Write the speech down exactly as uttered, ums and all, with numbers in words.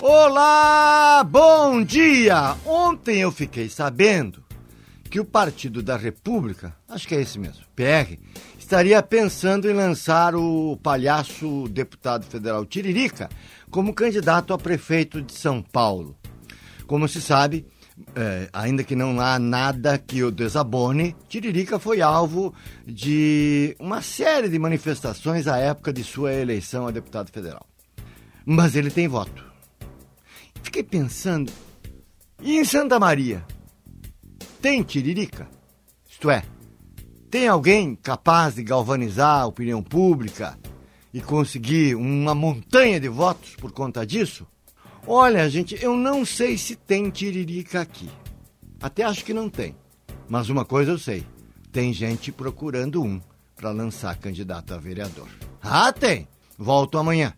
Olá, bom dia! Ontem eu fiquei sabendo que o Partido da República, acho que é esse mesmo, P R, estaria pensando em lançar o palhaço deputado federal Tiririca como candidato a prefeito de São Paulo. Como se sabe, é, ainda que não há nada que o desabone, Tiririca foi alvo de uma série de manifestações à época de sua eleição a deputado federal. Mas ele tem voto. Fiquei pensando, e em Santa Maria, tem Tiririca? Isto é, tem alguém capaz de galvanizar a opinião pública e conseguir uma montanha de votos por conta disso? Olha, gente, eu não sei se tem Tiririca aqui. Até acho que não tem. Mas uma coisa eu sei, tem gente procurando um para lançar candidato a vereador. Ah, tem! Volto amanhã.